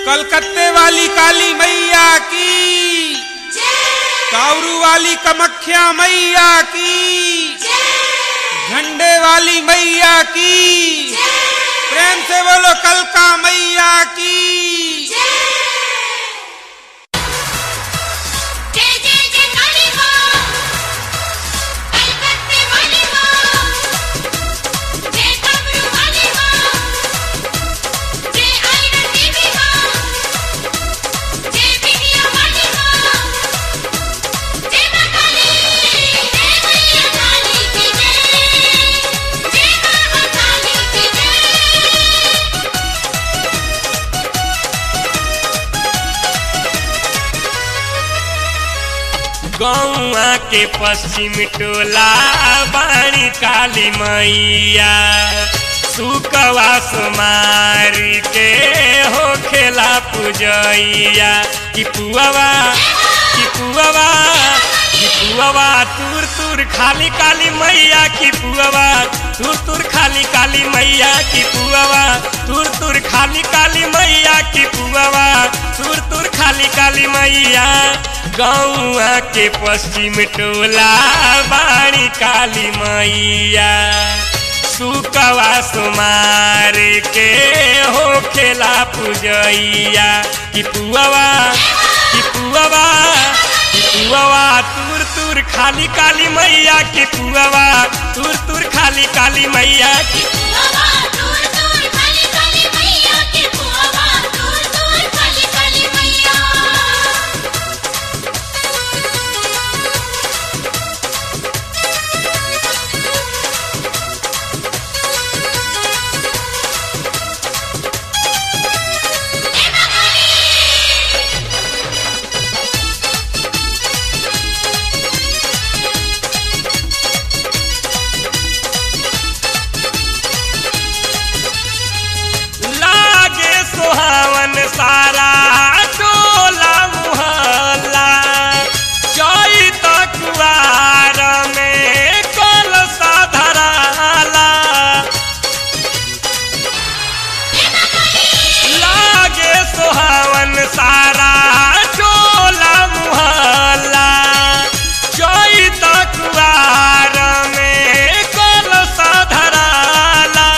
कलकत्ते वाली काली मैया की, कावरू वाली कामाख्या मैया की, झंडे वाली मैया की, प्रेम से बोलो कलका मैया की। गौआ के पश्चिम टोला बाणी काली मैया, सुकवा सुमारी के हो खेला पूजैया। कि पुआवा तुर तुर खाली काली मैया की पुआवा, तुर तुर खाली काली मैया की पुआवा, तुर तुर खाली काली मैया की पुआवा, तुर तुर खाली काली मैया। गौआ के पश्चिम टोला बाणी काली मैया, सुकवा सुमार के हो खेला पूजैया। कि पुआवा तुर तुर खाली काली मैया की पुआवा, तुर तुर खाली काली मैया की सारा टोला मुहल्ला चैत कुआर में कलशा धराला। लागे सोहावन सारा टोला मुहल्ला चैत कुआर में कलशा धराला।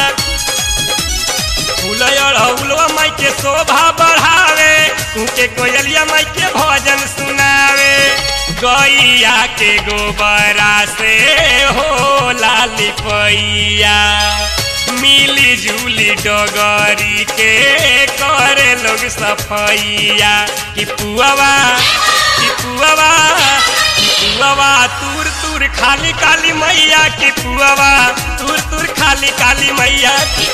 फूलवा माई के शोभा बढ़ावे, उनके कोयलिया माई के भजन सुनावे। गैया के गोबरा से हो लाली पैया, मिली जुली डगरी के करे लोग सफैया। कि पुआवा तुर तुर खाली काली मैया की पुआवा, तुर तुर खाली काली मैया की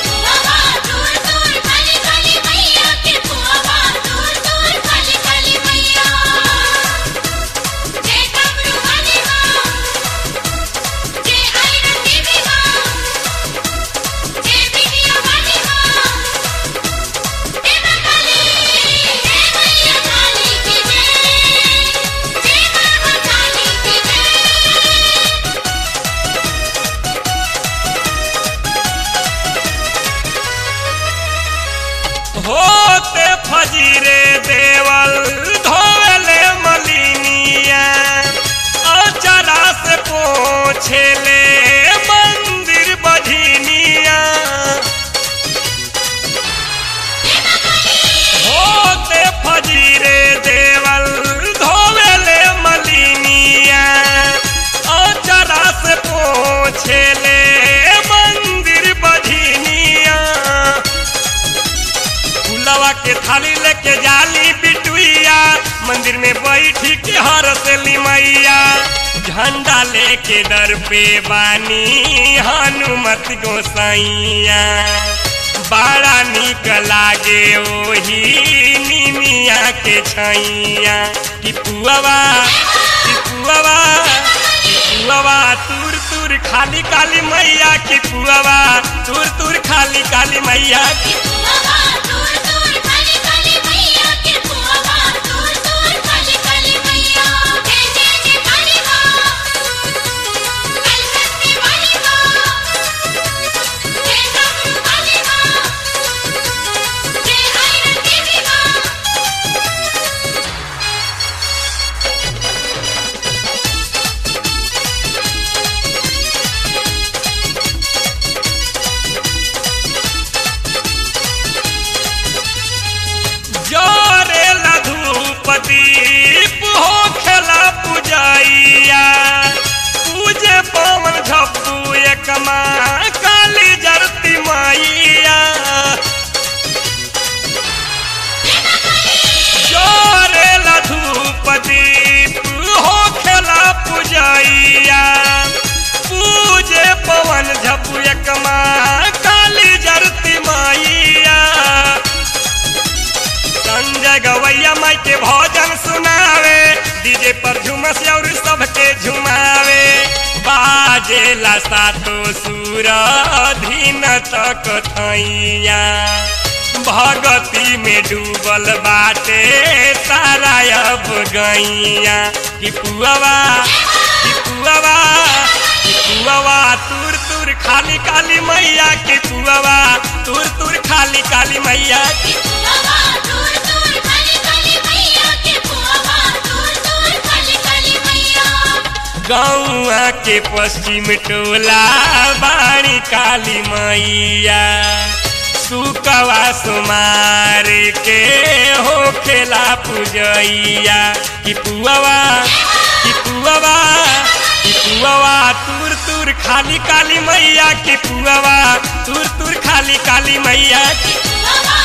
होते फजीरे देवल धोले मलिनिया, अचरा से पोछेले मंदिर बधिनिया। होते फजीरे देवल धोले मलिनिया, अचरा से पोछेले मंदिर बधिनिया। फूलवा के थाली लेके जाली बिटुइया, मंदिर में बैठी के हरसली मैया। झंडा लेके दर पे बानी हनुमत गोसाइया, बड़ा निक लागे ओही निमिया के छैया। कि पुआवा तुर तुर खाली काली मैया की पुआवा, तुर तुर खाली काली मैया की जय पूजैया पूजे पवन झप्पू एक माँ काली जरती मैया जोरेला धूप दीप हो खेला पूजैया पूजे पवन झप्पू एक माँ काली जरती मैया संजय गवैया माई के भजन सुनावे डीजे पर झुमस और सबके झुमावे बाजेला सातो सुर धीन तक थैया भगती में डूबल बाटे सारा अब गैया कि पुआवा तुर तुर खाली काली मैया की पुआवा तुर तुर खाली काली मैया की गौआ के पश्चिम टोला बाणी काली मैया सुकवा सुमार के हो खेला पूजैया कि पुआवा तुर तुर खाली काली मैया की पुआवा तुर तुर खाली काली मैया की